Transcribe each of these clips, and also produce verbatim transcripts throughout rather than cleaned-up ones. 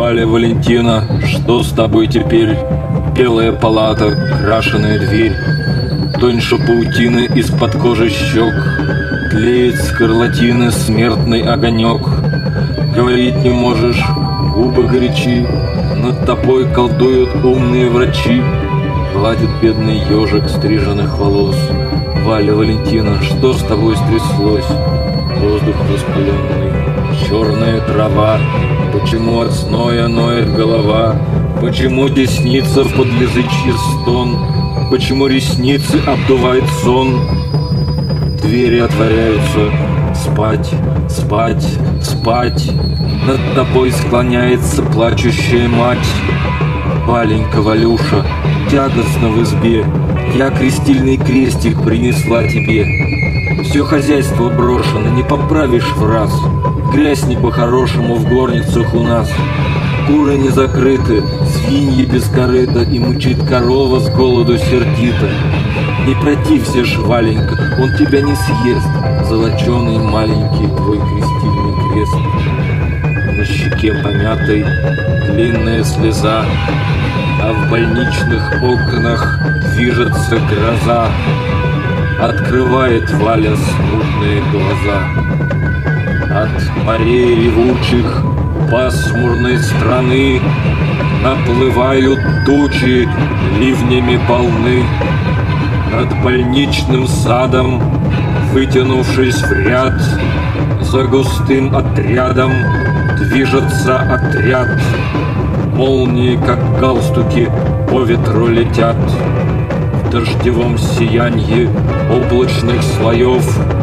Валя Валентина, что с тобой теперь? Белая палата, крашеная дверь, тоньше паутины из-под кожи щек, тлеет скарлатины смертный огонек. Говорить не можешь, губы горячи, над тобой колдуют умные врачи. Гладит бедный ежик стриженных волос. Валя Валентина, что с тобой стряслось? Воздух воспаленный, черная трава. Почему от зноя ноет голова? Почему десница под язычий стон? Почему ресницы обдувает сон? Двери отворяются. Спать, спать, спать. Над тобой склоняется плачущая мать. Валенька, Валюша, тягостно в избе, я крестильный крестик принесла тебе. Все хозяйство брошено, не поправишь в раз. Грязь не по-хорошему в горницах у нас. Куры не закрыты, свиньи без корыта, и мучит корова с голоду сердито. Не протився ж, Валенька, он тебя не съест, золоченый маленький твой крестильный крест. На щеке помятой длинная слеза, а в больничных окнах движется гроза. Открывает Валя смутные глаза. От морей ревучих пасмурной страны наплывают тучи, ливнями полны. Над больничным садом, вытянувшись в ряд, за густым отрядом движется отряд. Молнии, как галстуки, по ветру летят. В дождевом сиянье облачных слоев,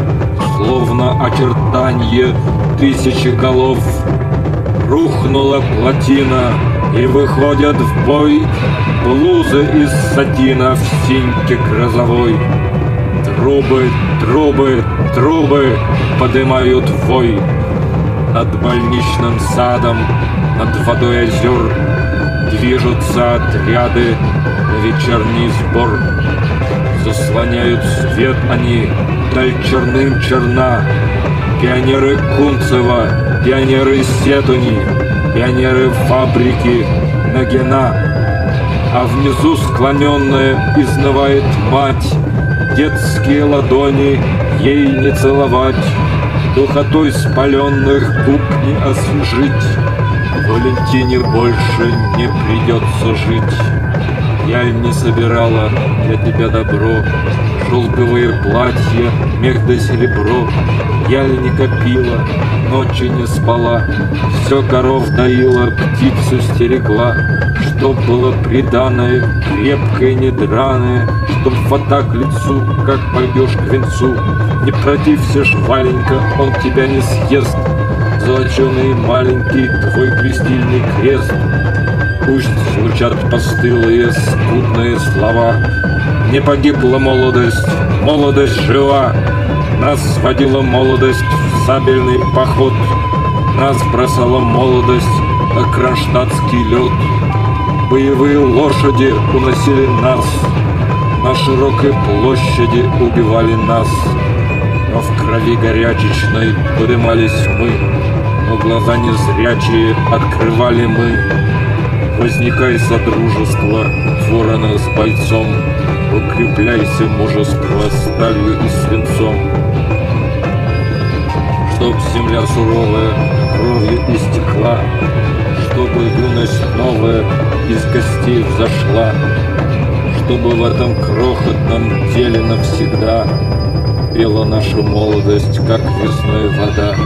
словно очертанье тысячи голов, рухнула плотина, и выходят в бой блузы из сатина в синьке грозовой. Трубы, трубы, трубы подымают вой. Над больничным садом, над водой озер движутся отряды на вечерний сбор. Заслоняют свет они, даль черным черна. Пионеры Кунцева, пионеры Сетуни, пионеры фабрики Нагина. А внизу склоненная изнывает мать, детские ладони ей не целовать, духотой спаленных губ не освежить. Валентине больше не придется жить. Я не собирала для тебя добро, шелковые платья, мех да серебро. Я ли не копила, ночи не спала, все коров доила, птицу стерегла. Чтоб было приданое, крепкое, не драное, чтоб вода к лицу, как пойдешь к венцу. Не протився ж, Валенька, он тебя не съест, золоченый маленький твой крестильный крест. Пусть звучат постылые, скудные слова. Не погибла молодость, молодость жива. Нас сводила молодость в сабельный поход. Нас бросала молодость на кронштадтский лед. Боевые лошади уносили нас, на широкой площади убивали нас. Но в крови горячечной подымались мы, но глаза незрячие открывали мы. Возникай, содружество ворона с бойцом, укрепляйся, мужество, сталью и свинцом. Чтоб земля суровая кровью истекла, чтобы юность новая из костей взошла, чтобы в этом крохотном теле навсегда пела наша молодость, как весной вода.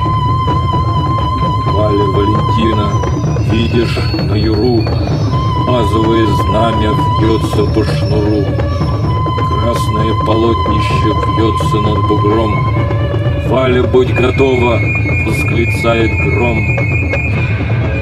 Валя Валентина, видишь, на юру азовое знамя вьется по шнуру. Красное полотнище вьется над бугром. Валя, будь готова, восклицает гром.